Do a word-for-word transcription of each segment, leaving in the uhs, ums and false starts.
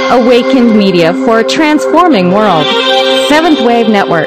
Awakened media for a transforming world. Seventh Wave Network.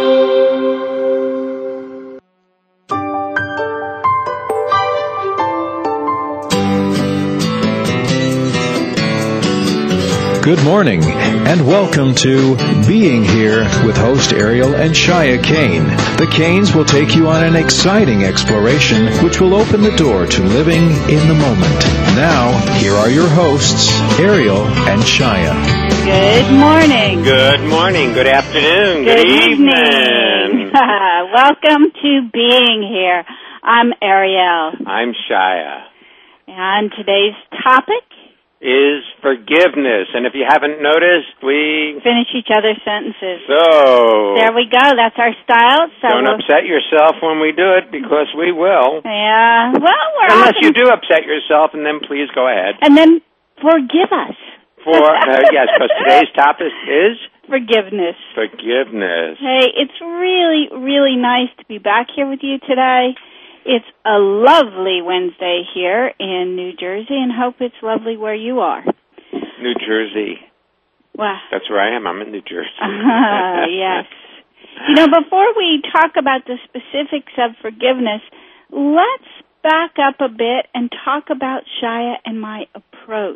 Good morning, and welcome to Being Here with host Ariel and Shia Kane. The Kanes will take you on an exciting exploration which will open the door to living in the moment. Now, here are your hosts, Ariel and Shia. Good morning. Good morning. Good afternoon. Good, Good evening. Welcome to Being Here. I'm Ariel. I'm Shia. And today's topic is forgiveness. And if you haven't noticed, we finish each other's sentences. So there we go. That's our style. So don't we'll... upset yourself when we do it, because we will. Yeah. Well, we're unless often... you do upset yourself, and then please go ahead. And then forgive us. For uh, yes, because today's topic is forgiveness. Forgiveness. Hey, it's really, really nice to be back here with you today. It's a lovely Wednesday here in New Jersey, and hope it's lovely where you are. New Jersey. Wow. That's where I am. I'm in New Jersey. Uh, yes. You know, before we talk about the specifics of forgiveness, let's back up a bit and talk about Shia and my approach.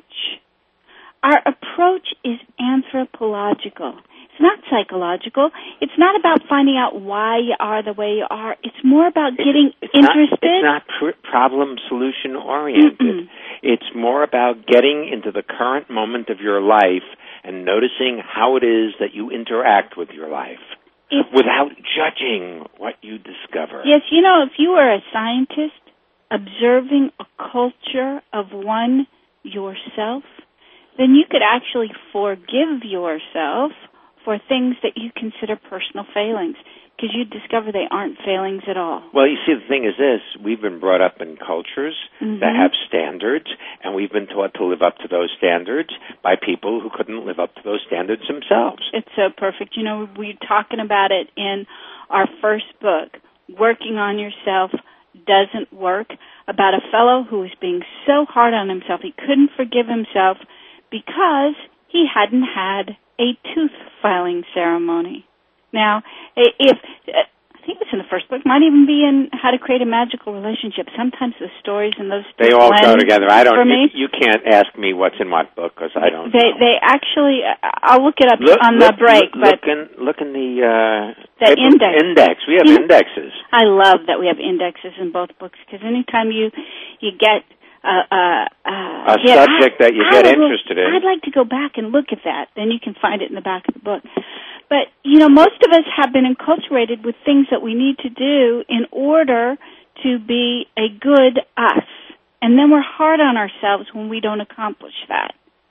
Our approach is anthropological. It's not psychological. It's not about finding out why you are the way you are. It's more about getting it's, it's interested. Not, it's not pr- problem-solution oriented. Mm-mm. It's more about getting into the current moment of your life and noticing how it is that you interact with your life it's, without judging what you discover. Yes, you know, if you were a scientist observing a culture of one yourself, then you could actually forgive yourself for things that you consider personal failings, because you discover they aren't failings at all. Well, you see, the thing is this. We've been brought up in cultures mm-hmm. that have standards, and we've been taught to live up to those standards by people who couldn't live up to those standards themselves. It's so perfect. You know, we were talking about it in our first book, Working on Yourself Doesn't Work, about a fellow who was being so hard on himself he couldn't forgive himself because he hadn't had a tooth filing ceremony. Now, if I think it's in the first book, might even be in How to Create a Magical Relationship. Sometimes the stories in those they all go together. I don't. For me. You, you can't ask me what's in what book, because I don't. They know. they actually. I'll look it up look, on look, the break. Look, but look in look in the uh, the index. Index. We have you indexes. Know, I love that we have indexes in both books, because anytime you you get. Uh, uh, uh, a yeah, subject I, that you I get would, interested in. I'd like to go back and look at that. Then you can find it in the back of the book. But, you know, most of us have been enculturated with things that we need to do in order to be a good us. And then we're hard on ourselves when we don't accomplish that.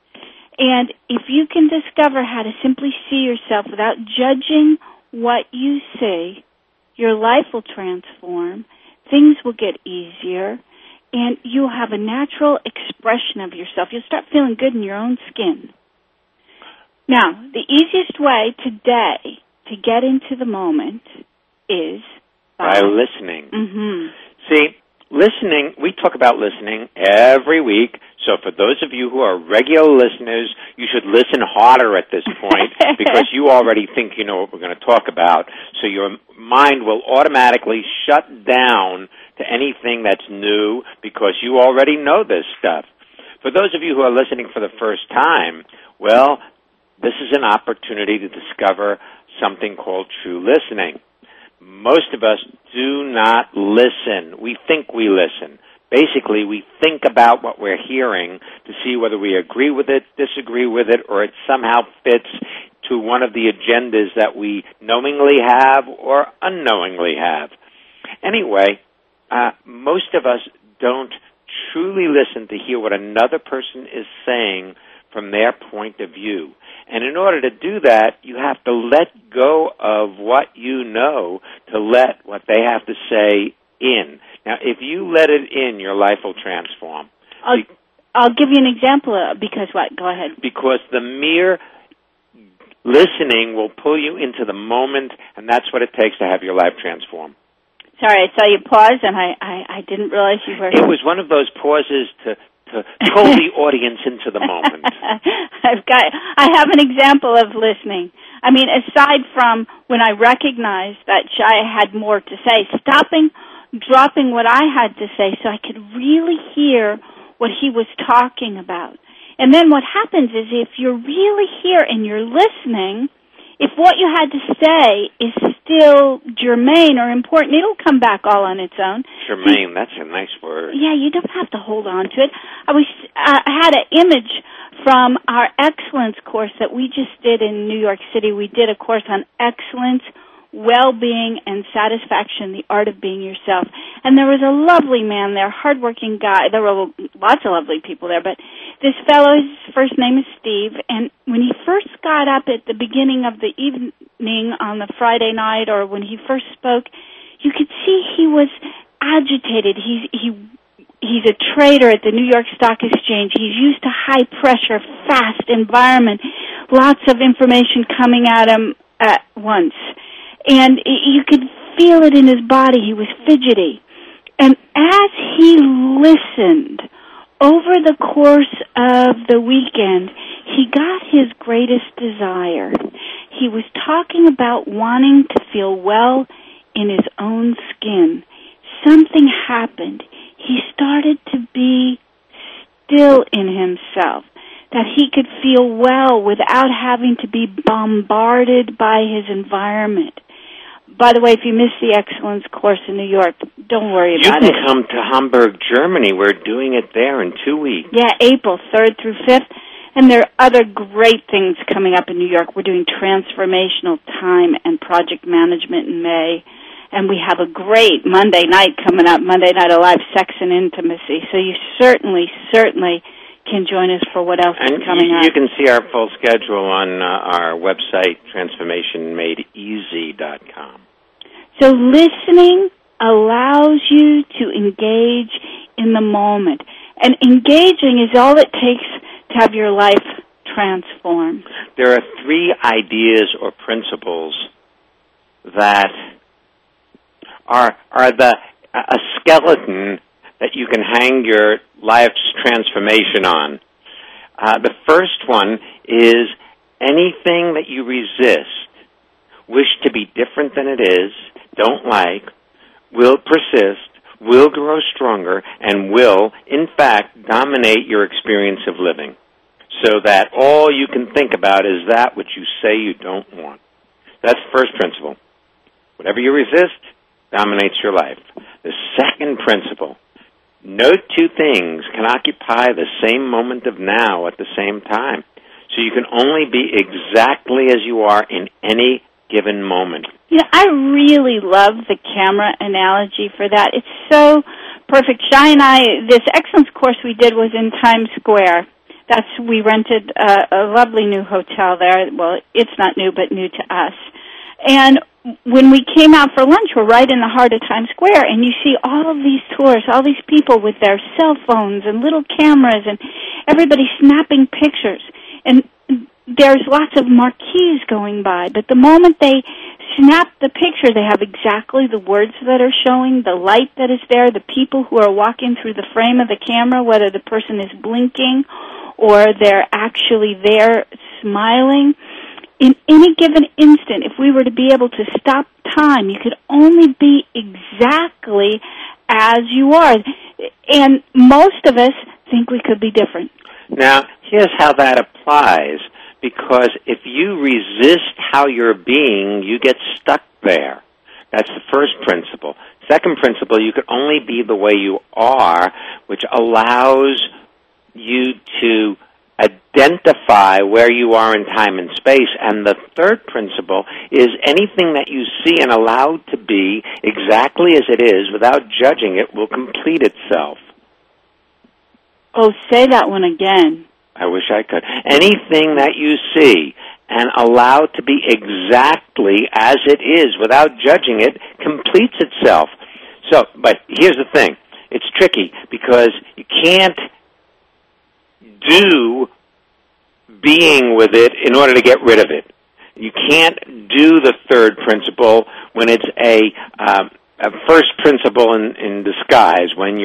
And if you can discover how to simply see yourself without judging what you see, your life will transform, things will get easier, and you'll have a natural expression of yourself. You'll start feeling good in your own skin. Now, the easiest way today to get into the moment is by, by listening. Mm-hmm. See, listening, we talk about listening every week, so for those of you who are regular listeners, you should listen harder at this point because you already think you know what we're going to talk about, so your mind will automatically shut down to anything that's new because you already know this stuff. For those of you who are listening for the first time, well, this is an opportunity to discover something called true listening. Most of us do not listen. We think we listen. Basically, we think about what we're hearing to see whether we agree with it, disagree with it, or it somehow fits to one of the agendas that we knowingly have or unknowingly have. Anyway, uh, most of us don't truly listen to hear what another person is saying from their point of view. And in order to do that, you have to let go of what you know to let what they have to say in. Now, if you let it in, your life will transform. I'll, I'll give you an example uh, because what? Go ahead. Because the mere listening will pull you into the moment, and that's what it takes to have your life transform. Sorry, I saw you pause, and I, I, I didn't realize you were... It was one of those pauses to to pull the audience into the moment. I've got, I have an example of listening. I mean, aside from when I recognized that Shia had more to say, stopping, dropping what I had to say so I could really hear what he was talking about. And then what happens is if you're really here and you're listening, if what you had to say is still germane or important, it'll come back all on its own. Germane, that's a nice word. Yeah, you don't have to hold on to it. I was uh, I had an image from our excellence course that we just did in New York City. We did a course on excellence, well-being, and satisfaction, the art of being yourself. And there was a lovely man there, hardworking guy. There were lots of lovely people there, but this fellow, his first name is Steve, and when he first got up at the beginning of the evening on the Friday night, or when he first spoke, you could see he was agitated. He's, he, he's a trader at the New York Stock Exchange. He's used to high-pressure, fast environment, lots of information coming at him at once. And you could feel it in his body. He was fidgety. And as he listened over the course of the weekend, he got his greatest desire. He was talking about wanting to feel well in his own skin. Something happened. He started to be still in himself, that he could feel well without having to be bombarded by his environment. By the way, if you missed the Excellence course in New York, don't worry about it. You can come to Hamburg, Germany. We're doing it there in two weeks. Yeah, April third through fifth. And there are other great things coming up in New York. We're doing transformational time and project management in May. And we have a great Monday night coming up, Monday Night Alive, Sex and Intimacy. So you certainly, certainly can join us for what else and is coming you, up. You can see our full schedule on uh, our website, transformation made easy dot com. So listening allows you to engage in the moment. And engaging is all it takes to have your life transformed. There are three ideas or principles that are are the a skeleton that you can hang your life's transformation on. Uh, the first one is anything that you resist, wish to be different than it is, don't like, will persist, will grow stronger, and will, in fact, dominate your experience of living, so that all you can think about is that which you say you don't want. That's the first principle. Whatever you resist dominates your life. The second principle, no two things can occupy the same moment of now at the same time. So you can only be exactly as you are in any given moment. You know, I really love the camera analogy for that. It's so perfect. Shai and I, this excellence course we did was in Times Square. That's, we rented a, a lovely new hotel there. Well, it's not new, but new to us. And when we came out for lunch, we're right in the heart of Times Square, and you see all of these tourists, all these people with their cell phones and little cameras, and everybody snapping pictures. And there's lots of marquees going by, but the moment they snap the picture, they have exactly the words that are showing, the light that is there, the people who are walking through the frame of the camera, whether the person is blinking or they're actually there smiling. In any given instant, if we were to be able to stop time, you could only be exactly as you are. And most of us think we could be different. Now, here's how that applies. Because if you resist how you're being, you get stuck there. That's the first principle. Second principle, you could only be the way you are, which allows you to identify where you are in time and space. And the third principle is anything that you see and allow to be exactly as it is without judging it will complete itself. Oh, say that one again. I wish I could. Anything that you see and allow to be exactly as it is without judging it completes itself. So, but here's the thing. It's tricky because you can't do being with it in order to get rid of it. You can't do the third principle when it's a, um, a first principle in, in disguise, when you're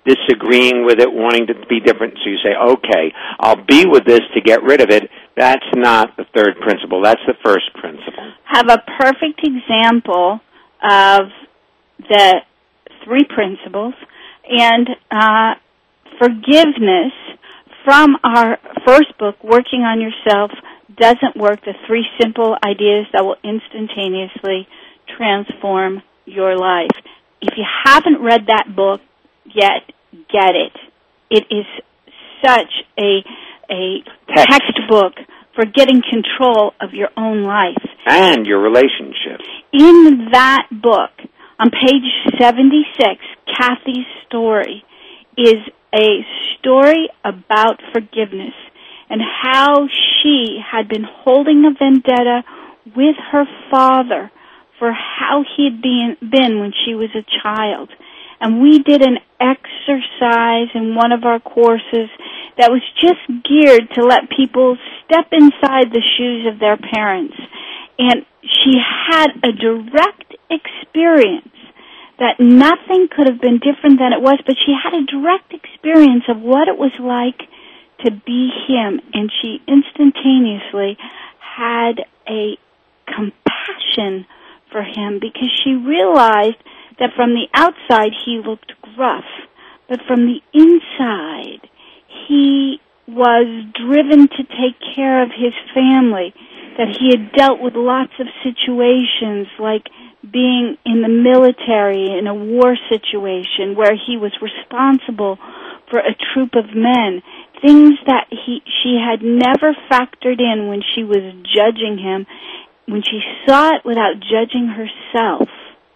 disagreeing with it, wanting to be different. So you say, okay, I'll be with this to get rid of it. That's not the third principle. That's the first principle. Have a perfect example of the three principles, and uh, forgiveness from our first book, Working on Yourself, doesn't work. The three simple ideas that will instantaneously transform your life. If you haven't read that book yet, get it. It is such a a Text. textbook for getting control of your own life. And your relationship. In that book, on page seventy-six, Kathy's story is a story about forgiveness and how she had been holding a vendetta with her father for how he had been, been when she was a child. And we did an exercise in one of our courses that was just geared to let people step inside the shoes of their parents. And she had a direct experience that nothing could have been different than it was, but she had a direct experience of what it was like to be him, and she instantaneously had a compassion for him because she realized that from the outside he looked gruff, but from the inside he was driven to take care of his family, that he had dealt with lots of situations like being in the military in a war situation where he was responsible for a troop of men, things that he she had never factored in when she was judging him. When she saw it without judging herself,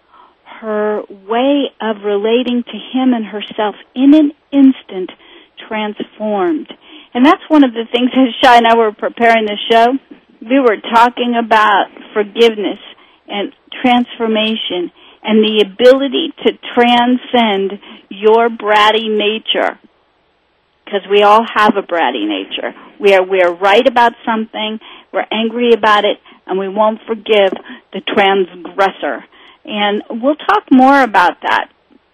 her way of relating to him and herself in an instant transformed. And that's one of the things as Shai and I were preparing the show. We were talking about forgiveness and transformation and the ability to transcend your bratty nature. Because we all have a bratty nature. We are, we are right about something, we're angry about it, and we won't forgive the transgressor. And we'll talk more about that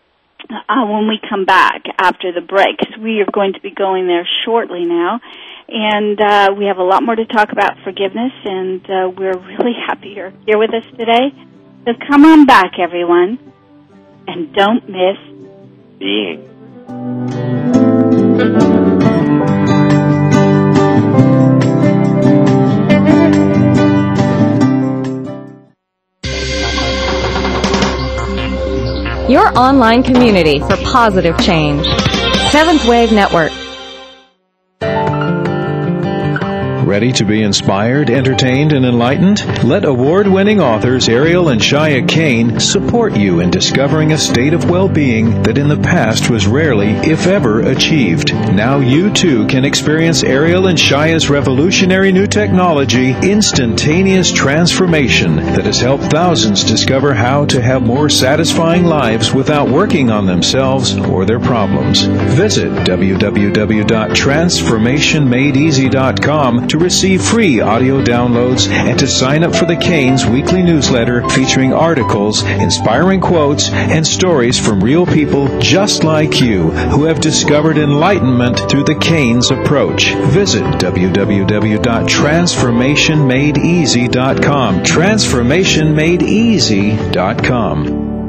uh, when we come back after the break, because we are going to be going there shortly now. And uh, we have a lot more to talk about forgiveness, and uh, we're really happy you're here with us today. So come on back, everyone, and don't miss being. Your online community for positive change. Seventh Wave Network. Ready to be inspired, entertained, and enlightened? Let award-winning authors Ariel and Shia Kane support you in discovering a state of well-being that in the past was rarely, if ever, achieved. Now you too can experience Ariel and Shia's revolutionary new technology, instantaneous transformation, that has helped thousands discover how to have more satisfying lives without working on themselves or their problems. Visit w w w dot transformation made easy dot com to receive free audio downloads and to sign up for the Canes weekly newsletter featuring articles, inspiring quotes, and stories from real people just like you who have discovered enlightenment through the Canes approach. Visit w w w dot transformation made easy dot com. transformation made easy dot com.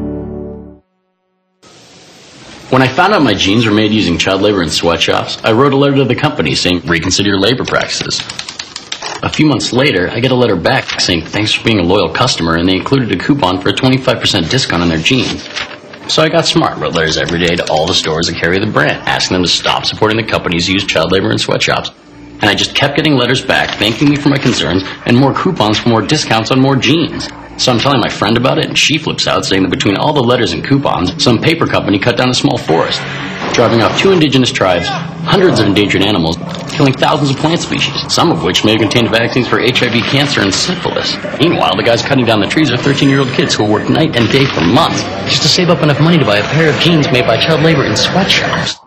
When I found out my jeans were made using child labor in sweatshops, I wrote a letter to the company saying, reconsider your labor practices. A few months later, I get a letter back saying, thanks for being a loyal customer, and they included a coupon for a twenty-five percent discount on their jeans. So I got smart, wrote letters every day to all the stores that carry the brand, asking them to stop supporting the companies who use child labor in sweatshops. And I just kept getting letters back, thanking me for my concerns, and more coupons for more discounts on more jeans. So I'm telling my friend about it, and she flips out, saying that between all the letters and coupons, some paper company cut down a small forest, driving off two indigenous tribes, hundreds of endangered animals, killing thousands of plant species, some of which may have contained vaccines for H I V, cancer, and syphilis. Meanwhile, the guys cutting down the trees are thirteen-year-old kids who will work night and day for months just to save up enough money to buy a pair of jeans made by child labor in sweatshops.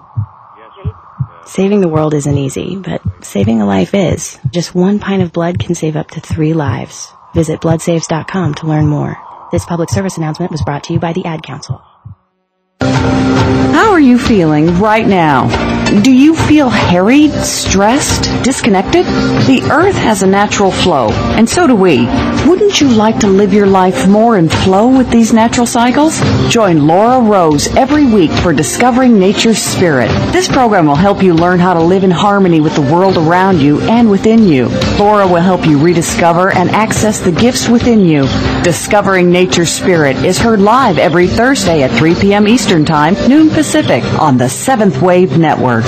Saving the world isn't easy, but saving a life is. Just one pint of blood can save up to three lives. Visit blood saves dot com to learn more. This public service announcement was brought to you by the Ad Council. How are you feeling right now? Do you feel harried, stressed, disconnected? The Earth has a natural flow, and so do we. Wouldn't you like to live your life more in flow with these natural cycles? Join Laura Rose every week for Discovering Nature's Spirit. This program will help you learn how to live in harmony with the world around you and within you. Laura will help you rediscover and access the gifts within you. Discovering Nature's Spirit is heard live every Thursday at three p.m. Eastern Time, noon Pacific, on the Seventh Wave Network.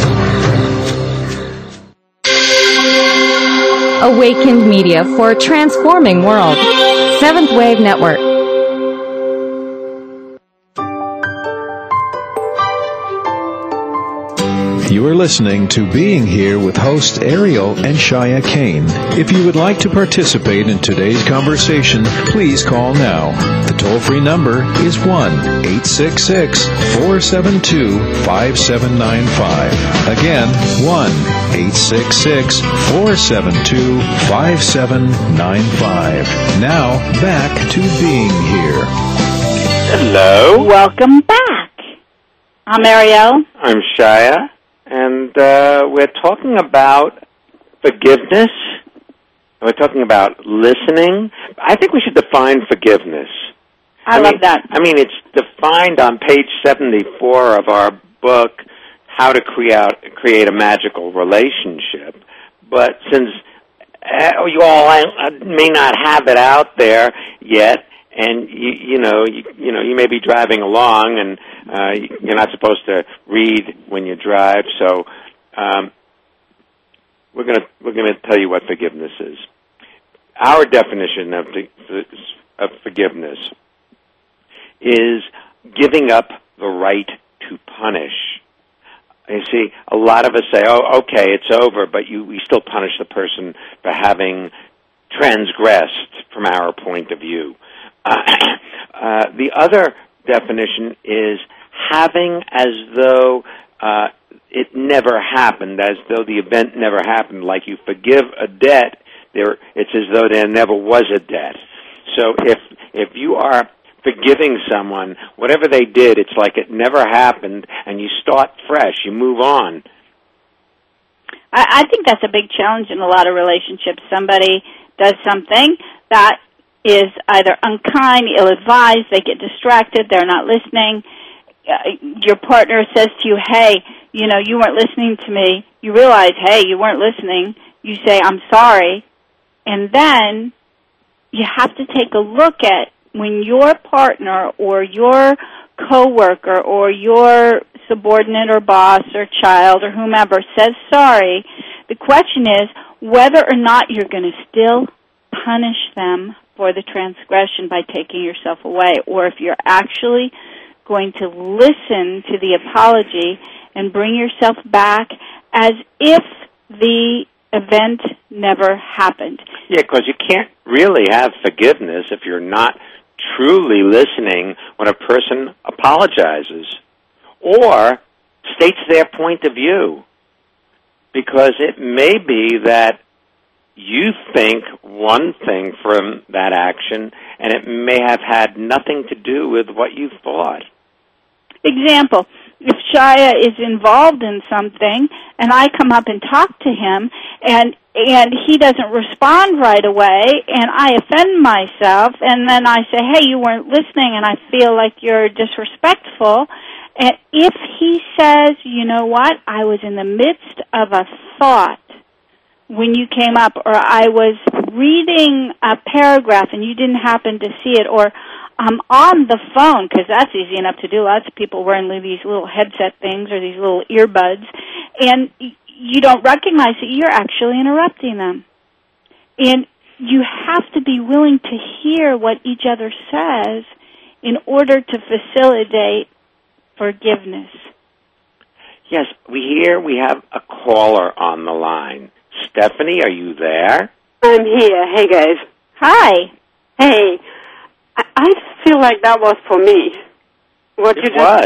Awakened media for a transforming world. Seventh Wave Network. You are listening to Being Here with host Ariel and Shia Kane. If you would like to participate in today's conversation, please call now. The toll-free number is one eight six six, four seven two, five seven nine five. Again, one eight six six, four seven two, five seven nine five. Now, back to Being Here. Hello. Welcome back. I'm Ariel. I'm Shia. And uh, we're talking about forgiveness. We're talking about listening. I think we should define forgiveness. I, I love mean, that. I mean, it's defined on page seventy-four of our book, How to Create, create a Magical Relationship. But since uh, you all may not have it out there yet, and you, you know, you, you know, you may be driving along, and uh, you're not supposed to read when you drive. So, um, we're gonna we're gonna tell you what forgiveness is. Our definition of the, of forgiveness is giving up the right to punish. You see, a lot of us say, "Oh, okay, it's over," but you we still punish the person for having transgressed from our point of view. Uh, uh, the other definition is having as though uh, it never happened, as though the event never happened. Like you forgive a debt, there it's as though there never was a debt. So if if you are forgiving someone, whatever they did, it's like it never happened, and you start fresh. You move on. I, I think that's a big challenge in a lot of relationships. Somebody does something that is either unkind, ill-advised, they get distracted, they're not listening. Uh, your partner says to you, hey, you know, you weren't listening to me. You realize, hey, you weren't listening. You say, I'm sorry. And then you have to take a look at when your partner or your coworker or your subordinate or boss or child or whomever says sorry, the question is whether or not you're going to still punish them for the transgression by taking yourself away, or if you're actually going to listen to the apology and bring yourself back as if the event never happened. Yeah, because you can't really have forgiveness if you're not truly listening when a person apologizes or states their point of view. Because it may be that you think one thing from that action, and it may have had nothing to do with what you thought. Example, if Shia is involved in something, and I come up and talk to him, and and he doesn't respond right away, and I offend myself, and then I say, hey, you weren't listening, and I feel like you're disrespectful, and if he says, you know what, I was in the midst of a thought when you came up, or I was reading a paragraph and you didn't happen to see it, or I'm on the phone, because that's easy enough to do. Lots of people wearing these little headset things or these little earbuds, and you don't recognize that you're actually interrupting them. And you have to be willing to hear what each other says in order to facilitate forgiveness. Yes, we hear we have a caller on the line. Stephanie, are you there? I'm here. Hey, guys. Hi. Hey. I, I feel like that was for me. What it you just was.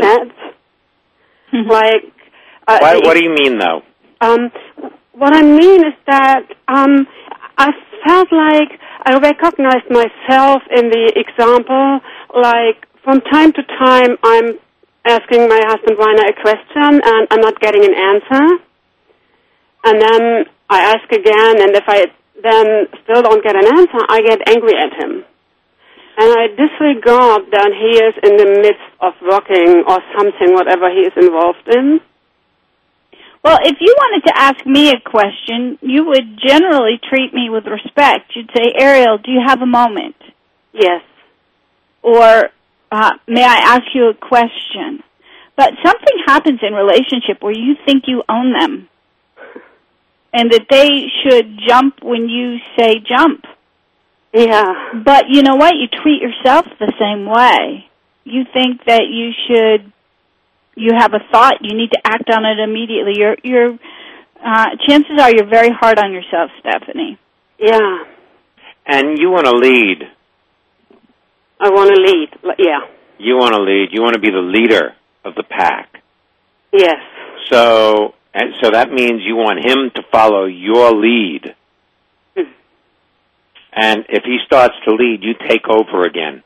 said. like. Uh, Why, it, what do you mean, though? Um, what I mean is that um, I felt like I recognized myself in the example. Like from time to time, I'm asking my husband Rainer a question, and I'm not getting an answer. And then I ask again, and if I then still don't get an answer, I get angry at him. And I disregard that he is in the midst of working or something, whatever he is involved in. Well, if you wanted to ask me a question, you would generally treat me with respect. You'd say, Ariel, do you have a moment? Yes. Or, uh, may I ask you a question? But something happens in relationship where you think you own them and that they should jump when you say jump. Yeah. But you know what? You treat yourself the same way. You think that you should, you have a thought, you need to act on it immediately. You're, you're, uh, chances are you're very hard on yourself, Stephanie. Yeah. And you want to lead. I want to lead, yeah. You want to lead. You want to be the leader of the pack. Yes. So, and so that means you want him to follow your lead. Hmm. And if he starts to lead, you take over again.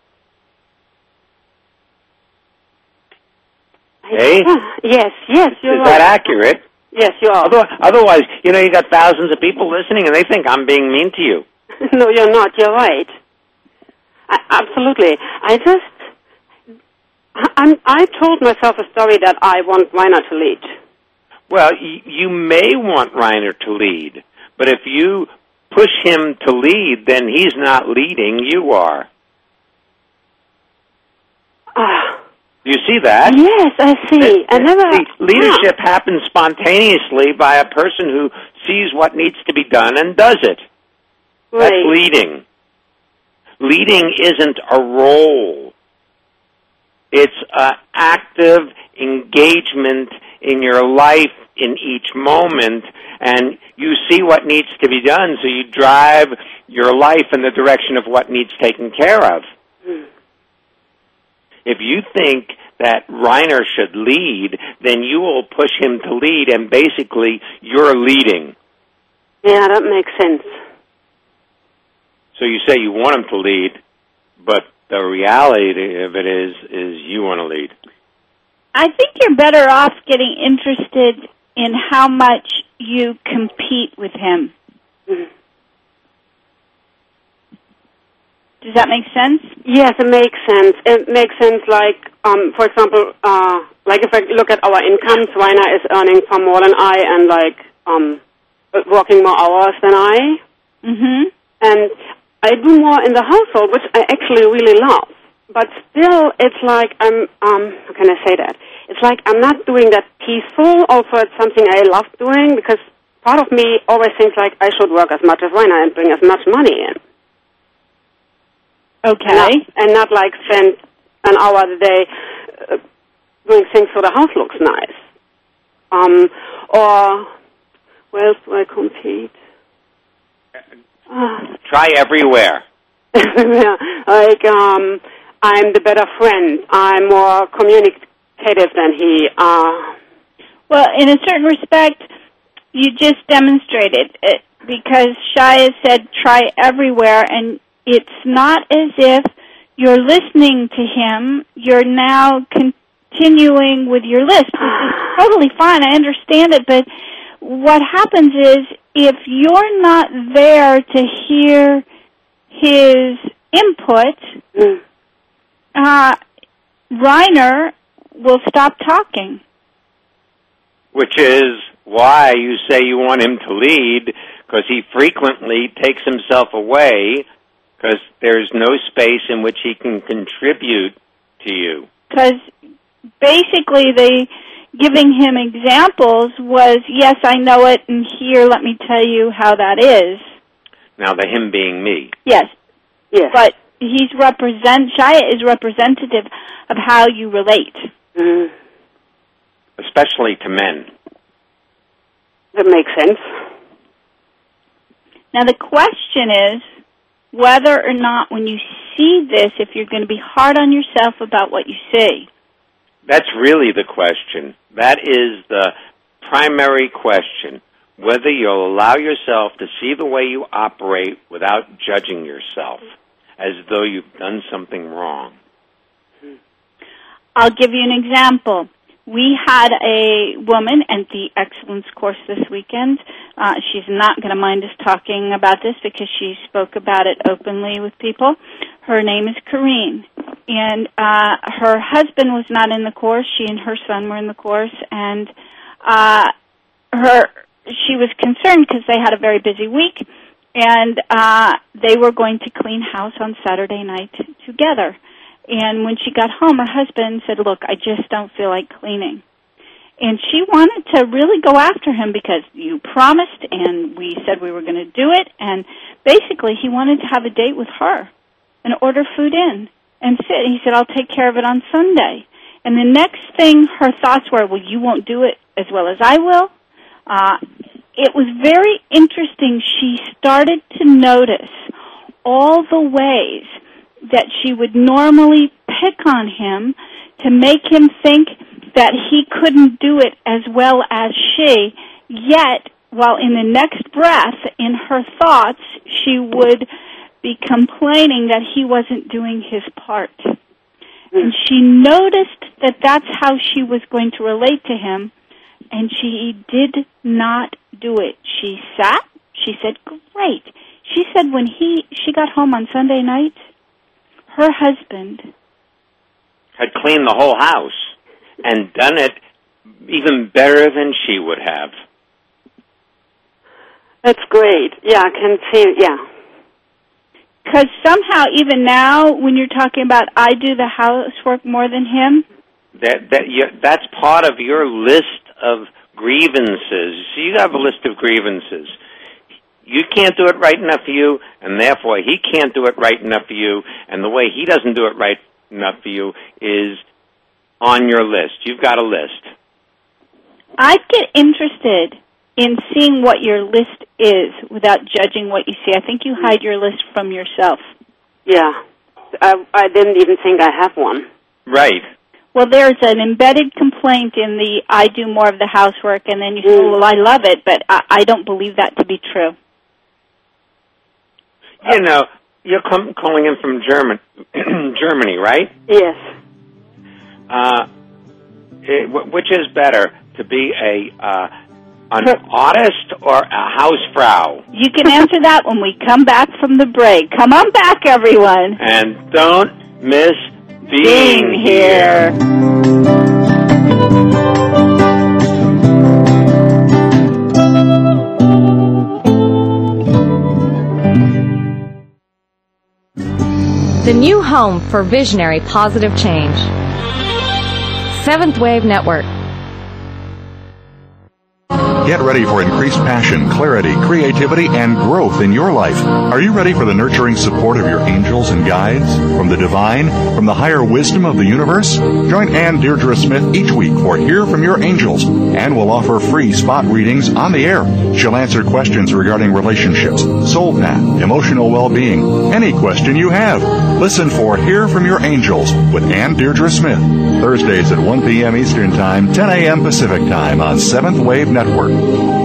Hey? Yes, yes, you're Is right. that accurate? Yes, you are. Otherwise, you know, you got thousands of people listening, and they think I'm being mean to you. No, you're not. You're right. I, absolutely. I just, I'm, I told myself a story that I want Rainer to lead. Well, y- you may want Rainer to lead, but if you push him to lead, then he's not leading, you are. Ah. Do you see that? Yes, I see. I never. See, leadership huh. happens spontaneously by a person who sees what needs to be done and does it. Right. That's leading. Leading isn't a role. It's an active engagement in your life in each moment, and you see what needs to be done, so you drive your life in the direction of what needs taken care of. Hmm. If you think that Rainer should lead, then you will push him to lead, and basically you're leading. Yeah, that makes sense. So you say you want him to lead, but the reality of it is, is you want to lead. I think you're better off getting interested in how much you compete with him. Mm-hmm. Does that make sense? Yes, it makes sense. It makes sense, like, um, for example, uh, like if I look at our incomes, Rainer is earning far more than I and, like, um, working more hours than I. Mm-hmm. And I do more in the household, which I actually really love. But still, it's like I'm, um, how can I say that? It's like I'm not doing that peaceful, although it's something I love doing, because part of me always thinks like I should work as much as Rainer and bring as much money in. Okay. And not, and not like spend an hour a day uh, doing things so the house looks nice. Um, or where else do I compete? Uh, Try everywhere. Yeah, like um, I'm the better friend. I'm more communicative than he. Uh, well, in a certain respect, you just demonstrated it because Shia said try everywhere, and it's not as if you're listening to him. You're now continuing with your list, which is totally fine. I understand it, but what happens is if you're not there to hear his input, mm. uh, Rainer will stop talking. Which is why you say you want him to lead, because he frequently takes himself away because there's no space in which he can contribute to you. Because basically the giving him examples was, yes, I know it, and here, let me tell you how that is. Now, the him being me. Yes. Yes. But he's represent, Shia is representative of how you relate. Mm. Especially to men. That makes sense. Now, the question is whether or not when you see this, if you're going to be hard on yourself about what you see. That's really the question. That is the primary question, whether you'll allow yourself to see the way you operate without judging yourself as though you've done something wrong. I'll give you an example. We had a woman at the Excellence course this weekend. Uh, she's not going to mind us talking about this because she spoke about it openly with people. Her name is Corrine, and uh, her husband was not in the course. She and her son were in the course, and uh, her she was concerned because they had a very busy week, and uh, they were going to clean house on Saturday night together. And when she got home, her husband said, look, I just don't feel like cleaning. And she wanted to really go after him because you promised, and we said we were going to do it. And basically, he wanted to have a date with her and order food in and sit. He said, I'll take care of it on Sunday. And the next thing her thoughts were, well, you won't do it as well as I will. Uh, it was very interesting. She started to notice all the ways that she would normally pick on him to make him think that he couldn't do it as well as she, yet, while in the next breath, in her thoughts, she would be complaining that he wasn't doing his part. Mm. And she noticed that that's how she was going to relate to him, and she did not do it. She sat, she said, great. She said when he she got home on Sunday night, her husband had cleaned the whole house and done it even better than she would have. That's great. Yeah, I can see, yeah. Because somehow, even now, when you're talking about I do the housework more than him, that that you, that's part of your list of grievances. So you have a list of grievances. You can't do it right enough for you, and therefore he can't do it right enough for you, and the way he doesn't do it right enough for you is on your list. You've got a list. I'd get interested in seeing what your list is without judging what you see. I think you hide your list from yourself. Yeah. I, I didn't even think I have one. Right. Well, there's an embedded complaint in the I do more of the housework, and then you say, well, I love it, but I, I don't believe that to be true. You know, you're com- calling in from German, Germany, right? Yes. Uh, it, w- which is better, to be a uh, an artist or a hausfrau? You can answer that when we come back from the break. Come on back, everyone. And don't miss being, being here. here. The new home for visionary positive change. Seventh Wave Network. Get ready for increased passion, clarity, creativity, and growth in your life. Are you ready for the nurturing support of your angels and guides? From the divine, from the higher wisdom of the universe? Join Ann Deirdre Smith each week for Hear From Your Angels. Ann will offer free spot readings on the air. She'll answer questions regarding relationships, soul path, emotional well-being, any question you have. Listen for Hear From Your Angels with Ann Deirdre Smith. Thursdays at one p.m. Eastern Time, ten a.m. Pacific Time on Seventh Wave Network.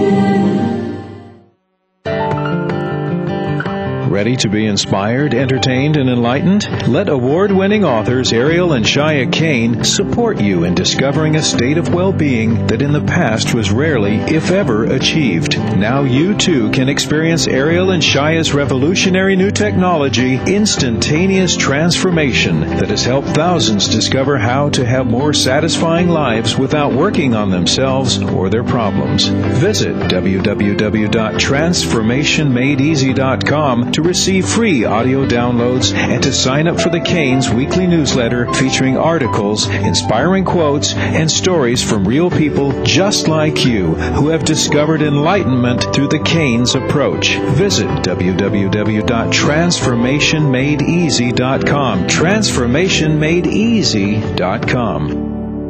Ready to be inspired, entertained, and enlightened? Let award-winning authors Ariel and Shia Kane support you in discovering a state of well-being that in the past was rarely, if ever, achieved. Now you, too, can experience Ariel and Shia's revolutionary new technology, Instantaneous Transformation, that has helped thousands discover how to have more satisfying lives without working on themselves or their problems. Visit w w w dot transformation made easy dot com to receive free audio downloads and to sign up for the Canes weekly newsletter featuring articles, inspiring quotes, and stories from real people just like you who have discovered enlightenment through the Canes approach. Visit w w w dot transformation made easy dot com. transformation made easy dot com.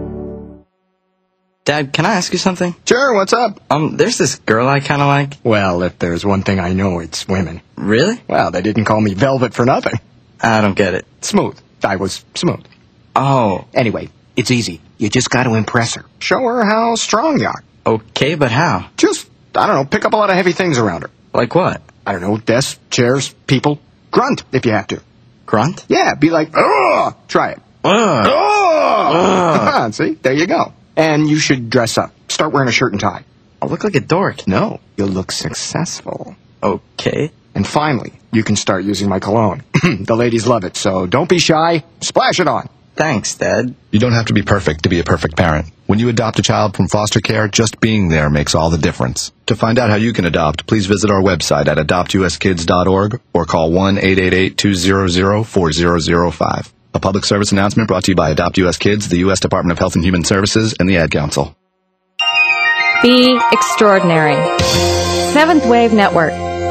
Dad, can I ask you something? Sure, what's up? Um, there's this girl I kind of like. Well, if there's one thing I know, it's women. Really? Well, they didn't call me Velvet for nothing. I don't get it. Smooth. I was smooth. Oh. Anyway, it's easy. You just got to impress her. Show her how strong you are. Okay, but how? Just, I don't know, pick up a lot of heavy things around her. Like what? I don't know, desks, chairs, people. Grunt, if you have to. Grunt? Yeah, be like, ugh! Try it. Ugh. Ugh! Oh, see, there you go. And you should dress up. Start wearing a shirt and tie. I'll look like a dork. No, you'll look successful. Okay. And finally, you can start using my cologne. The ladies love it, so don't be shy. Splash it on. Thanks, Dad. You don't have to be perfect to be a perfect parent. When you adopt a child from foster care, just being there makes all the difference. To find out how you can adopt, please visit our website at adopt u s kids dot org or call one eight eight eight, two hundred, four thousand five. A public service announcement brought to you by Adopt U S Kids, the U S Department of Health and Human Services, and the Ad Council. Be extraordinary. Seventh Wave Network.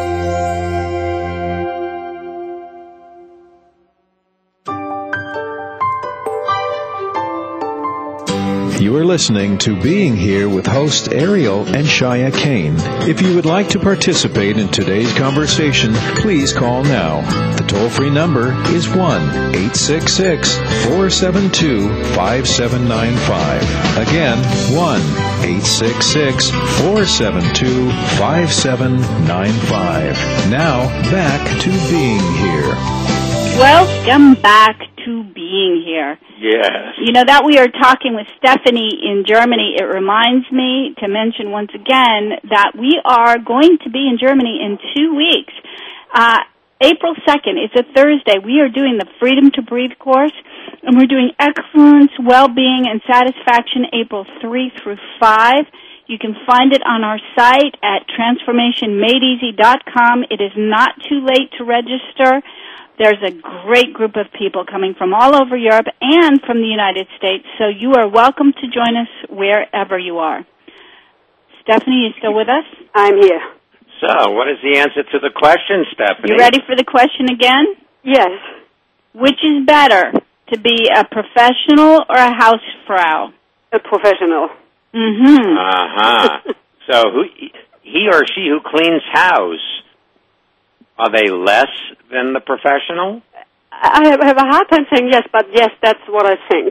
You are listening to Being Here with host Ariel and Shia Kane. If you would like to participate in today's conversation, please call now. The toll-free number is one eight six six, four seven two, five seven nine five. Again, one eight six six, four seven two, five seven nine five. Now, back to Being Here. Welcome back to Being Here. Yes. You know, that we are talking with Stephanie in Germany, it reminds me to mention once again that we are going to be in Germany in two weeks. Uh, April second, it's a Thursday. We are doing the Freedom to Breathe course, and we're doing Excellence, Well-Being, and Satisfaction April third through fifth. You can find it on our site at transformation made easy dot com. It is not too late to register. There's a great group of people coming from all over Europe and from the United States, so you are welcome to join us wherever you are. Stephanie, you still with us? I'm here. So, what is the answer to the question, Stephanie? You ready for the question again? Yes. Which is better, to be a professional or a housefrau? A professional. Mm-hmm. Uh-huh. So, who, he or she who cleans house, are they less than the professional? I have a hard time saying yes, but yes, that's what I think.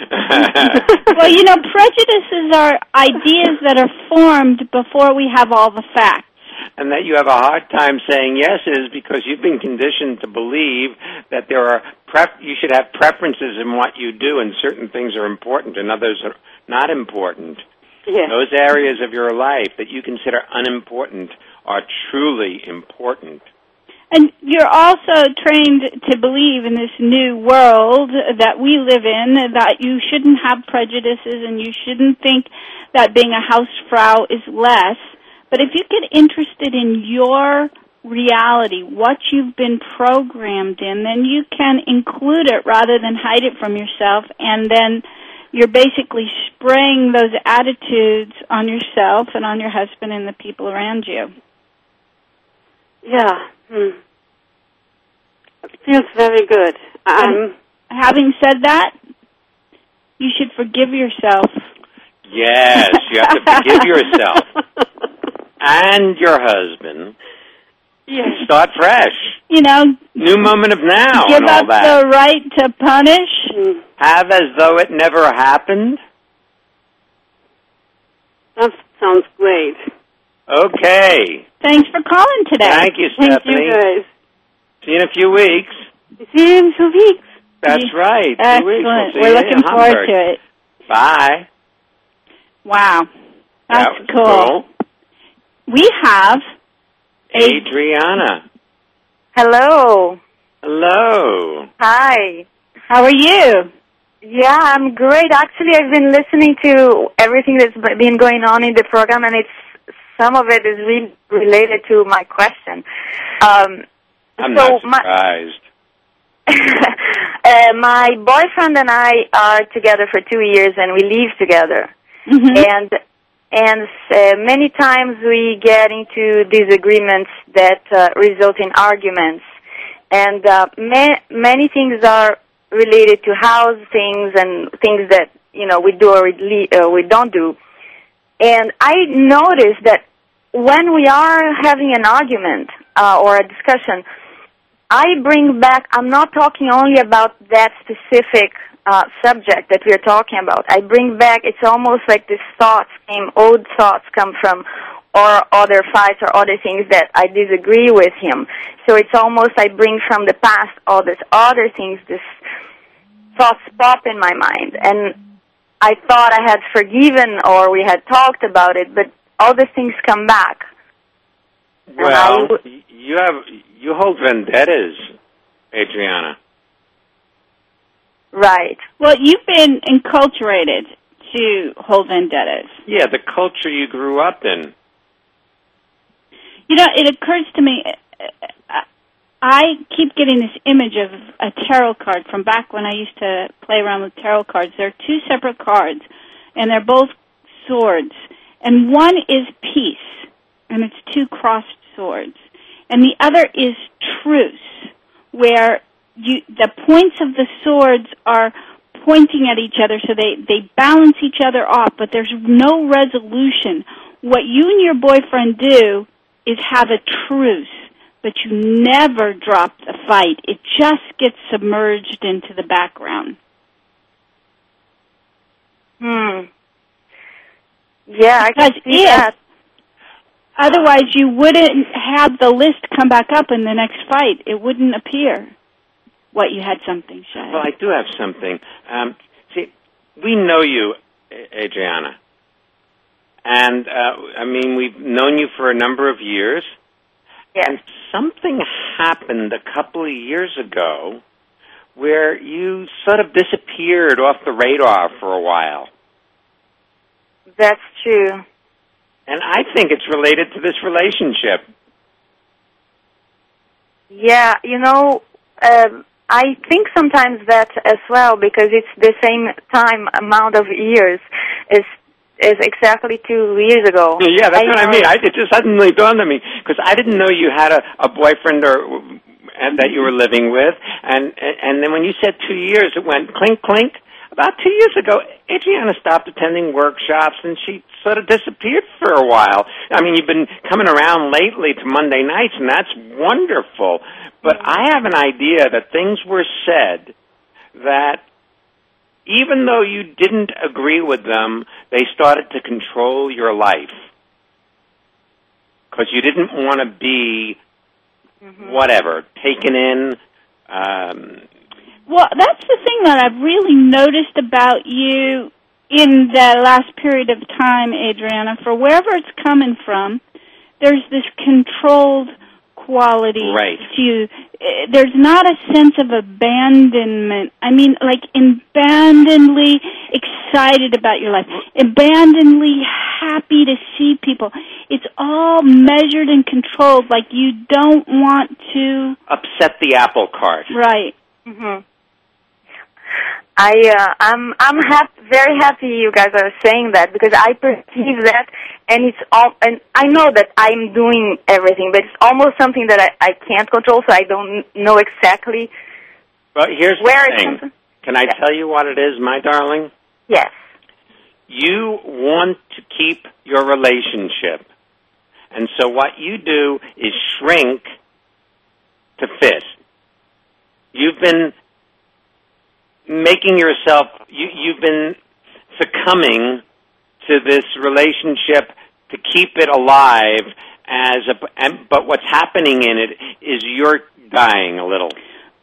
Well, you know, prejudices are ideas that are formed before we have all the facts. And that you have a hard time saying yes is because you've been conditioned to believe that there are prep. You should have preferences in what you do, and certain things are important and others are not important. Yes. Those areas of your life that you consider unimportant are truly important. And you're also trained to believe in this new world that we live in that you shouldn't have prejudices and you shouldn't think that being a housefrau is less. But if you get interested in your reality, what you've been programmed in, then you can include it rather than hide it from yourself, and then you're basically spraying those attitudes on yourself and on your husband and the people around you. Yeah. Hmm. It feels very good. Um, having said that, you should forgive yourself. Yes, you have to forgive yourself and your husband. Yes. And start fresh. You know, new moment of now give and all up that. the right to punish. Have as though it never happened. That sounds great. Okay. Thanks for calling today. Thank you, Thank Stephanie. you guys. See you in a few weeks. See you in two weeks. That's right. Excellent. Two weeks. We'll see We're you looking in forward Hamburg. to it. Bye. Wow. That's that was cool. cool. We have Adriana. Hello. Hello. Hi. How are you? Yeah, I'm great. Actually, I've been listening to everything that's been going on in the program, and it's some of it is really related to my question. Um, I'm so not surprised. My, uh, my boyfriend and I are together for two years, and we live together. Mm-hmm. And and uh, many times we get into disagreements that uh, result in arguments. And uh, ma- many things are related to house things and things that, you know, we do or we, uh, we don't do. And I noticed that when we are having an argument uh, or a discussion, I bring back, I'm not talking only about that specific uh, subject that we're talking about. I bring back, it's almost like these thoughts came, old thoughts come from, or other fights or other things that I disagree with him. So it's almost I bring from the past all these other things, this thoughts pop in my mind, and I thought I had forgiven or we had talked about it, but all these things come back. Well, I, you have you hold vendettas, Adriana. Right. Well, you've been enculturated to hold vendettas. Yeah, the culture you grew up in. You know, it occurs to me, I keep getting this image of a tarot card from back when I used to play around with tarot cards. They're two separate cards, and they're both swords. And one is peace, and it's two crossed swords. And the other is truce, where you, the points of the swords are pointing at each other, so they, they balance each other off, but there's no resolution. What you and your boyfriend do is have a truce, but you never drop the fight. It just gets submerged into the background. Hmm. Yeah, I because can see if, that. Otherwise, you wouldn't have the list come back up in the next fight. It wouldn't appear what you had something, Shia. Well, I do have something. Um, see, we know you, Adriana. And, uh, I mean, we've known you for a number of years. Yes. And something happened a couple of years ago where you sort of disappeared off the radar for a while. That's true. And I think it's related to this relationship. Yeah, you know, uh, I think sometimes that as well, because it's the same time amount of years as is exactly two years ago. Yeah, that's I what know. I mean. I, it just suddenly dawned on me because I didn't know you had a, a boyfriend or and that you were living with, and and then when you said two years, it went clink clink. About two years ago, Adriana stopped attending workshops and she sort of disappeared for a while. I mean, you've been coming around lately to Monday nights, and that's wonderful. But I have an idea that things were said that even though you didn't agree with them, they started to control your life. Because you didn't want to be, mm-hmm. whatever, taken in. Um, well, that's the thing that I've really noticed about you in the last period of time, Adriana. For wherever it's coming from, there's this controlled quality right. to you. There's not a sense of abandonment. I mean, like abandonedly excited about your life, abandonedly happy to see people. It's all measured and controlled, like you don't want to upset the apple cart. Right. Mm-hmm. I uh, I'm I'm hap- very happy you guys are saying that, because I perceive that, and it's all, and I know that I'm doing everything, but it's almost something that I, I can't control, so I don't know exactly. Well, here's where the thing. It's Can I yes. tell you what it is, my darling? Yes. You want to keep your relationship, and so what you do is shrink to fit. You've been making yourself, you, you've been succumbing to this relationship to keep it alive, as a, and, but what's happening in it is you're dying a little.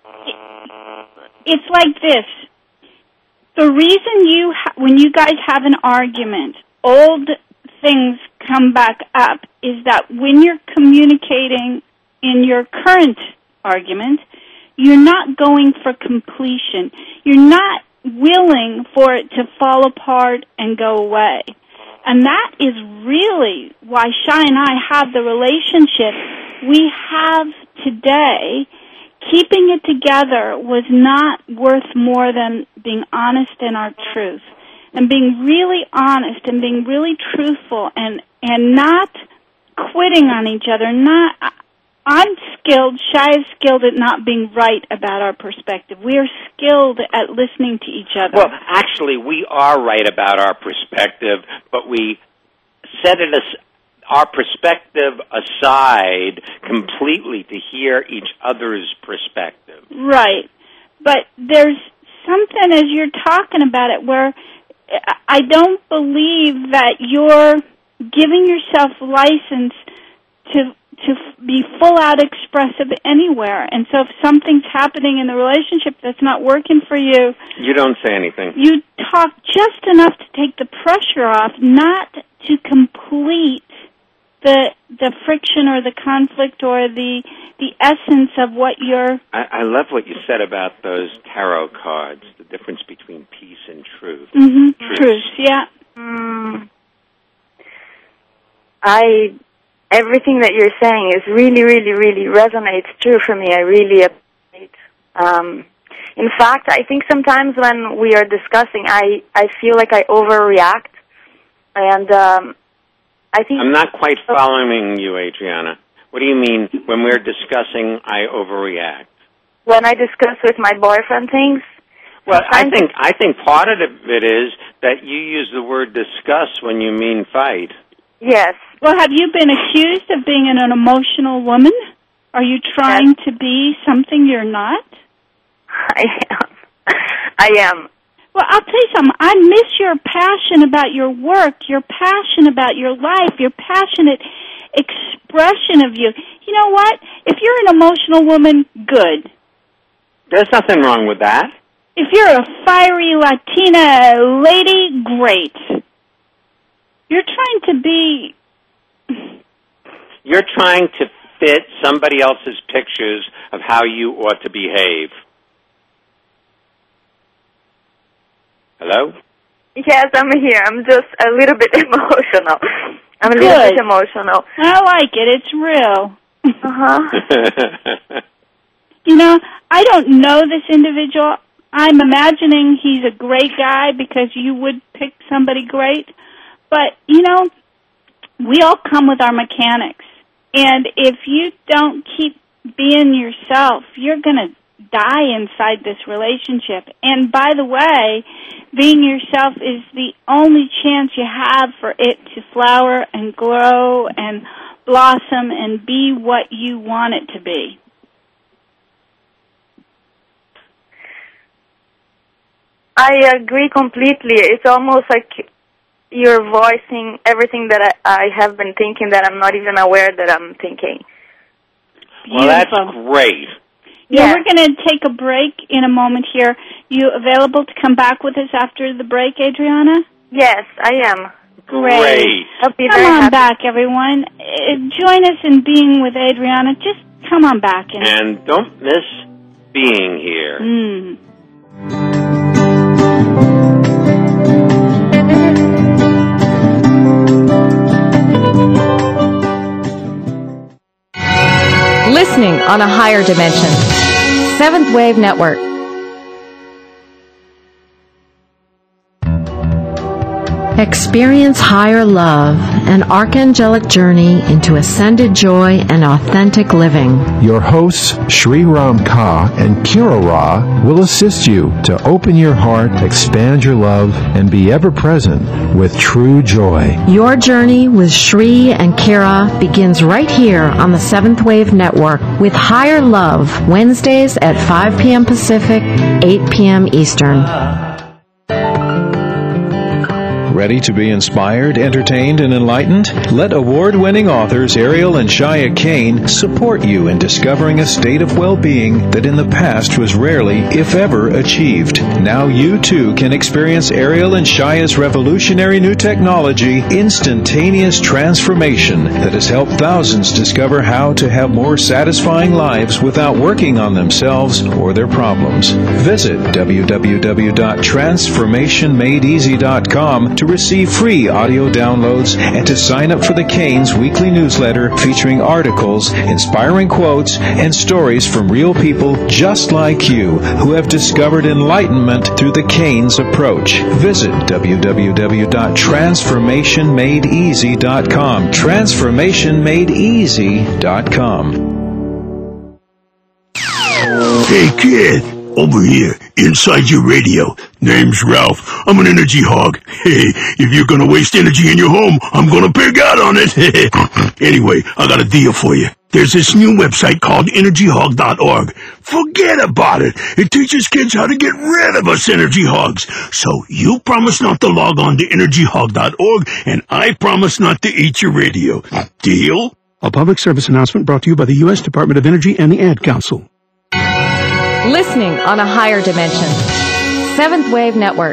It's like this. The reason you, ha- when you guys have an argument, old things come back up, is that when you're communicating in your current argument, you're not going for completion. You're not willing for it to fall apart and go away. And that is really why Shai and I have the relationship we have today. Keeping it together was not worth more than being honest in our truth. And being really honest and being really truthful and, and not quitting on each other, not... I'm skilled, Shai is skilled at not being right about our perspective. We are skilled at listening to each other. Well, actually, we are right about our perspective, but we set it as our perspective aside completely to hear each other's perspective. Right. But there's something, as you're talking about it, where I don't believe that you're giving yourself license to to f- be full out expressive anywhere. And so if something's happening in the relationship that's not working for you, you don't say anything. You talk just enough to take the pressure off, not to complete the the friction or the conflict or the the essence of what you're... I, I love what you said about those tarot cards, the difference between peace and truth. Mm-hmm. Truth. Truth, yeah. Mm. I... Everything that you're saying is really, really, really resonates true for me. I really appreciate. Um, in fact, I think sometimes when we are discussing, I, I feel like I overreact, and um, I think I'm not quite following you, Adriana. What do you mean when we're discussing? I overreact. When I discuss with my boyfriend things. Well, I think I think part of it is that you use the word discuss when you mean fight. Yes. Well, have you been accused of being an emotional woman? Are you trying yes. to be something you're not? I am. I am. Well, I'll tell you something. I miss your passion about your work, your passion about your life, your passionate expression of you. You know what? If you're an emotional woman, good. There's nothing wrong with that. If you're a fiery Latina lady, great. You're trying to be... You're trying to fit somebody else's pictures of how you ought to behave. Hello? Yes, I'm here. I'm just a little bit emotional. I'm a Good. little bit emotional. I like it. It's real. Uh-huh. You know, I don't know this individual. I'm imagining he's a great guy because you would pick somebody great. But, you know, we all come with our mechanics. And if you don't keep being yourself, you're going to die inside this relationship. And by the way, being yourself is the only chance you have for it to flower and grow and blossom and be what you want it to be. I agree completely. It's almost like you're voicing everything that I, I have been thinking that I'm not even aware that I'm thinking. Well, that's great. Yeah, yeah. We're going to take a break in a moment here. You available to come back with us after the break, Adriana? Yes, I am. Great. Great. I'll be come very on happy. back, everyone. Uh, join us in being with Adriana. Just come on back. And, and don't miss being here. Mm. Listening on a higher dimension. Seventh Wave Network. Experience higher love, an archangelic journey into ascended joy and authentic living. Your hosts, Sri Ram Ka and Kira Ra, will assist you to open your heart, expand your love, and be ever present with true joy. Your journey with Sri and Kira begins right here on the Seventh Wave Network with Higher Love, Wednesdays at five p.m. Pacific, eight p.m. Eastern. Ready to be inspired, entertained, and enlightened? Let award-winning authors Ariel and Shia Kane support you in discovering a state of well-being that in the past was rarely, if ever, achieved. Now you, too, can experience Ariel and Shia's revolutionary new technology, Instantaneous Transformation, that has helped thousands discover how to have more satisfying lives without working on themselves or their problems. Visit w w w dot transformation made easy dot com to receive free audio downloads and to sign up for the Canes weekly newsletter featuring articles, inspiring quotes, and stories from real people just like you who have discovered enlightenment through the Canes approach. Visit w w w dot transformation made easy dot com. transformation made easy dot com. Hey kid! Over here, inside your radio. Name's Ralph. I'm an energy hog. Hey, if you're gonna waste energy in your home, I'm gonna pig out on it. Anyway, I got a deal for you. There's this new website called energy hog dot org. Forget about it. It teaches kids how to get rid of us energy hogs. So you promise not to log on to energy hog dot org, and I promise not to eat your radio. Deal? A public service announcement brought to you by the U S Department of Energy and the Ad Council. Listening on a higher dimension. Seventh Wave Network.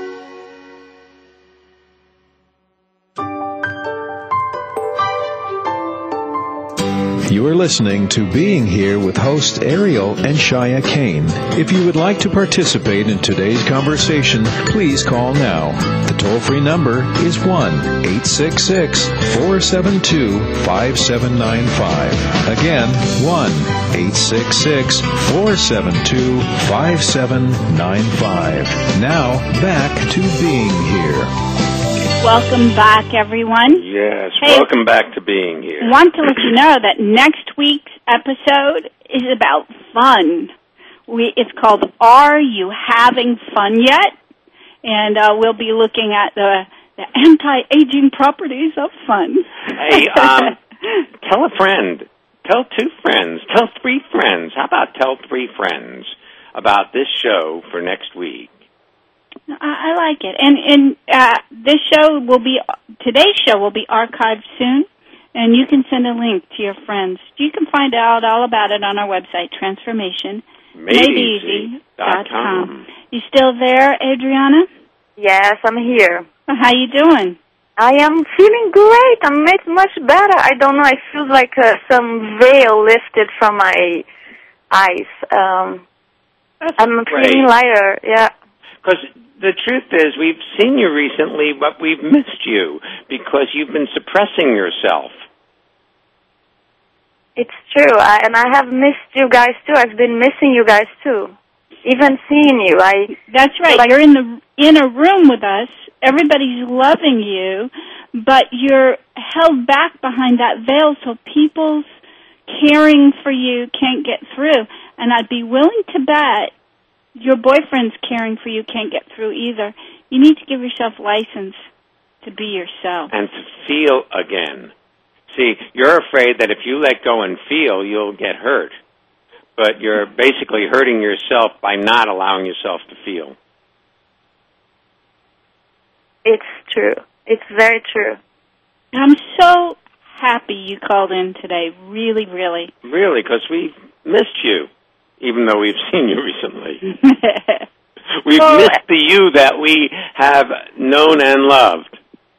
You are listening to Being Here with host Ariel and Shia Kane. If you would like to participate in today's conversation, please call now. The toll-free number is one eight six six, four seven two, five seven nine five. Again, one eight six six, four seven two, five seven nine five. Now, back to Being Here. Welcome back, everyone. Yes, Hey. welcome back to Being Here. Want to let you know that next week's episode is about fun. We, it's called Are You Having Fun Yet? And uh, we'll be looking at the, the anti-aging properties of fun. Hey, um, tell a friend, tell two friends, tell three friends. How about tell three friends about this show for next week? I, I like it. And, and uh, this show will be, today's show will be archived soon, and you can send a link to your friends. You can find out all about it on our website, transformation made easy dot com. You still there, Adriana? Yes, I'm here. How you doing? I am feeling great. I'm much, much better. I don't know. I feel like uh, some veil lifted from my eyes. Um, I'm great. feeling lighter. Yeah. Because the truth is, we've seen you recently, but we've missed you because you've been suppressing yourself. It's true, I, and I have missed you guys too. I've been missing you guys too. Even seeing you, I. That's right. Like, you're in the in a room with us. Everybody's loving you, but you're held back behind that veil, so people's caring for you can't get through. And I'd be willing to bet your boyfriend's caring for you can't get through either. You need to give yourself license to be yourself. And to feel again. See, you're afraid that if you let go and feel, you'll get hurt. But you're basically hurting yourself by not allowing yourself to feel. It's true. It's very true. I'm so happy you called in today. Really, really. Really, because we've missed you, even though we've seen you recently. We've Well, missed the you that we have known and loved.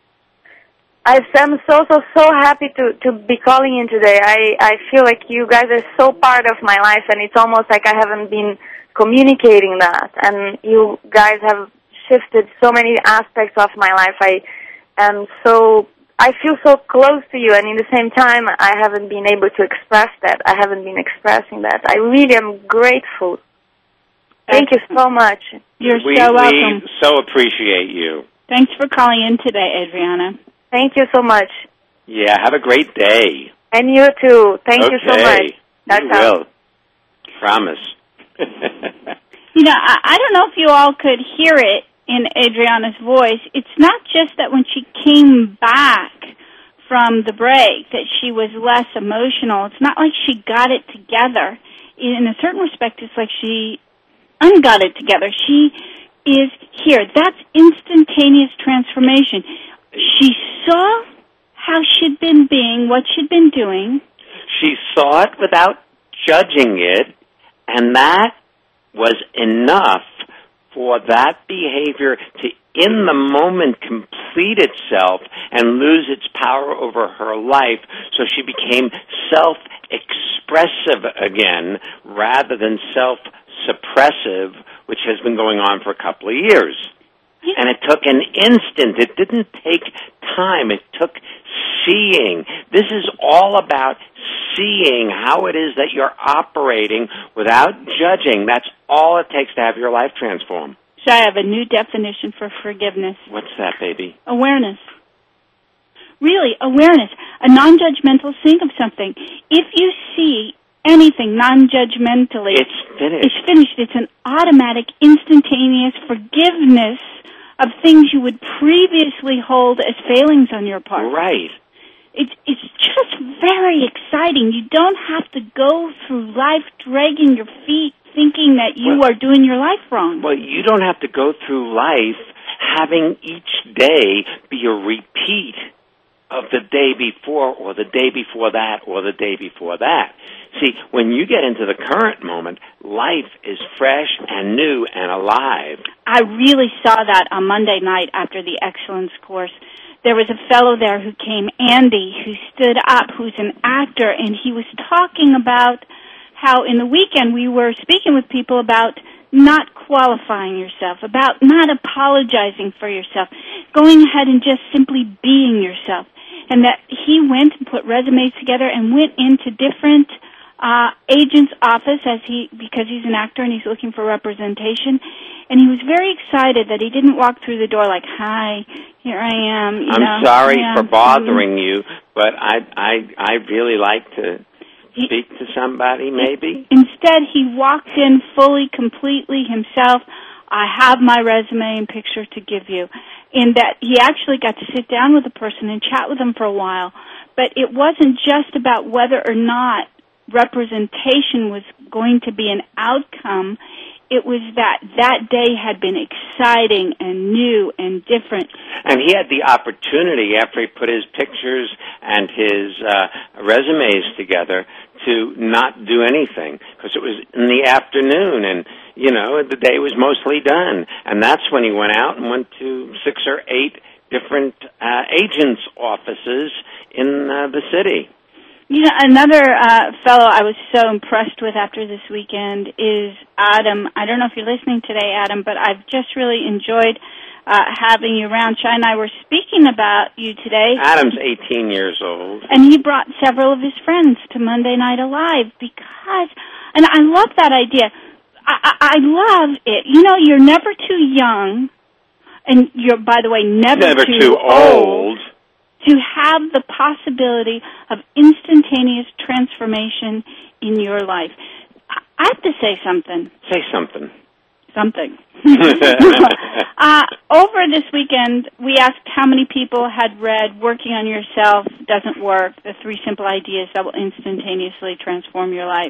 I am so, so, so happy to, to be calling in today. I, I feel like you guys are so part of my life, and it's almost like I haven't been communicating that. And you guys have shifted so many aspects of my life. I am so, I feel so close to you, and in the same time, I haven't been able to express that. I haven't been expressing that. I really am grateful. Thank you so much. You're we, so welcome. We so appreciate you. Thanks for calling in today, Adriana. Thank you so much. Yeah, have a great day. And you too. Thank okay. you so much. That's you all. will. Promise. You know, I, I don't know if you all could hear it in Adriana's voice. It's not just that when she came back from the break that she was less emotional. It's not like she got it together. In a certain respect, it's like she ungot it together. She is here. That's instantaneous transformation. She saw how she'd been being, what she'd been doing. She saw it without judging it, and that was enough for that behavior to, in the moment, complete itself and lose its power over her life, so she became self-expressive again rather than self-suppressive, which has been going on for a couple of years. And it took an instant. It didn't take time. It took seeing. This is all about seeing how it is that you're operating without judging. That's all it takes to have your life transform. So I have a new definition for forgiveness. What's that, baby? Awareness. Really, awareness. A non-judgmental seeing of something. If you see anything non-judgmentally, it's finished. It's finished. It's an automatic, instantaneous forgiveness of things you would previously hold as failings on your part. Right. It's it's just very exciting. You don't have to go through life dragging your feet thinking that you well, are doing your life wrong. Well, you don't have to go through life having each day be a repeat of the day before or the day before that or the day before that. See, when you get into the current moment, life is fresh and new and alive. I really saw that on Monday night after the Excellence course. There was a fellow there who came, Andy, who stood up, who's an actor, and he was talking about how in the weekend we were speaking with people about not qualifying yourself, about not apologizing for yourself, going ahead and just simply being yourself. And that he went and put resumes together and went into different uh agent's office as he because he's an actor and he's looking for representation, and he was very excited that he didn't walk through the door like, "Hi, here I am." You I'm know, sorry yeah. for bothering you, but I I I really like to speak to somebody. Maybe instead he walked in fully, completely himself. I have my resume and picture to give you. In that he actually got to sit down with the person and chat with them for a while, but it wasn't just about whether or not representation was going to be an outcome. It was that that day had been exciting and new and different. And he had the opportunity, after he put his pictures and his uh, resumes together, to not do anything, because it was in the afternoon and, you know, the day was mostly done. And that's when he went out and went to six or eight different uh, agents' offices in uh, the city. You know, another uh, fellow I was so impressed with after this weekend is Adam. I don't know if you're listening today, Adam, but I've just really enjoyed uh, having you around. Shai and I were speaking about you today. Adam's eighteen years old. And he brought several of his friends to Monday Night Alive because, and I love that idea. I, I, I love it. You know, you're never too young, and you're, by the way, never, never too, too old. old to have the possibility of instantaneous transformation in your life. I have to say something. Say something. Something. uh, over this weekend, we asked how many people had read Working on Yourself Doesn't Work, the three simple ideas that will instantaneously transform your life.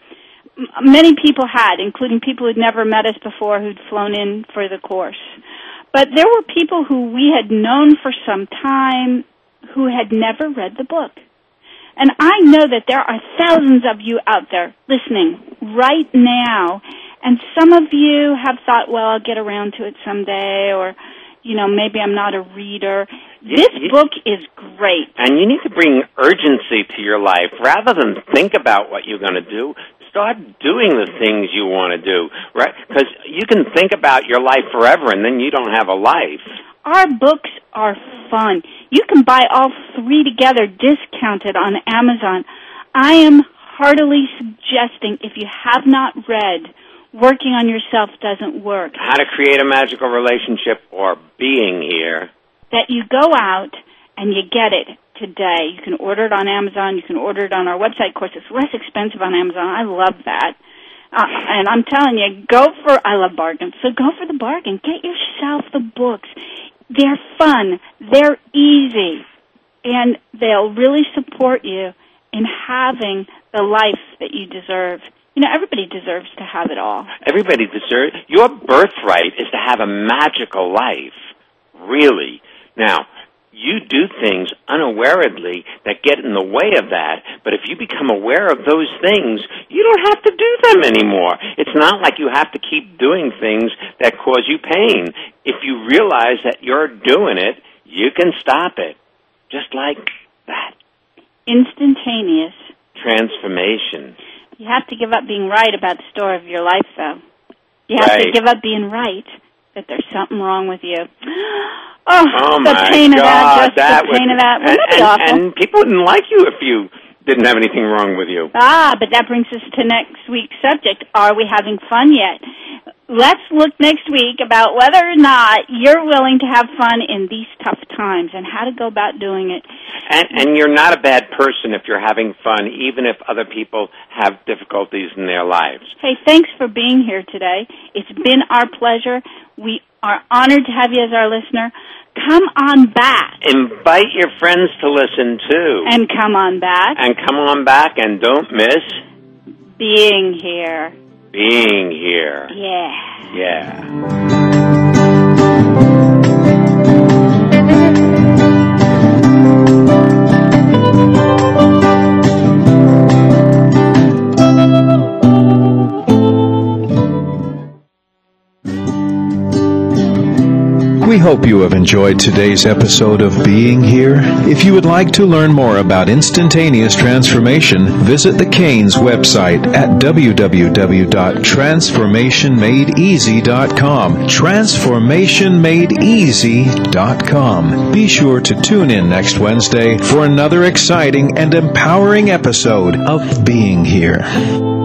M- many people had, including people who'd never met us before who'd flown in for the course. But there were people who we had known for some time who had never read the book. And I know that there are thousands of you out there listening right now, and some of you have thought, well, I'll get around to it someday, or, you know, maybe I'm not a reader. This you, book is great. And you need to bring urgency to your life. Rather than think about what you're going to do, start doing the things you want to do, right? Because you can think about your life forever, and then you don't have a life. Our books are fun. You can buy all three together discounted on Amazon. I am heartily suggesting, if you have not read Working on Yourself Doesn't Work, How to Create a Magical Relationship or Being Here, that you go out and you get it today. You can order it on Amazon. You can order it on our website. Of course, it's less expensive on Amazon. I love that. Uh, and I'm telling you, go for, I love bargains, so go for the bargain. Get yourself the books. They're fun. They're easy. And they'll really support you in having the life that you deserve. You know, everybody deserves to have it all. Everybody deserves. Your birthright is to have a magical life, really. Now, you do things unawarely that get in the way of that, but if you become aware of those things, you don't have to do them anymore. It's not like you have to keep doing things that cause you pain. If you realize that you're doing it, you can stop it. Just like that. Instantaneous transformation. You have to give up being right about the story of your life, though. You have right. to give up being right that there's something wrong with you. Oh, oh the my pain God, of that, just that the pain would, of that. Wouldn't and, it be and, awful? and people wouldn't like you if you didn't have anything wrong with you. Ah, but that brings us to next week's subject. Are we having fun yet? Let's look next week about whether or not you're willing to have fun in these tough times and how to go about doing it. And, and you're not a bad person if you're having fun, even if other people have difficulties in their lives. Hey, thanks for being here today. It's been our pleasure. We are honored to have you as our listener. Come on back. Invite your friends to listen, too. And come on back. And come on back, and don't miss being here. Being here. Yeah. Yeah. We hope you have enjoyed today's episode of Being Here. If you would like to learn more about instantaneous transformation, visit the Canes website at w w w dot transformation made easy dot com. transformation made easy dot com. Be sure to tune in next Wednesday for another exciting and empowering episode of Being Here.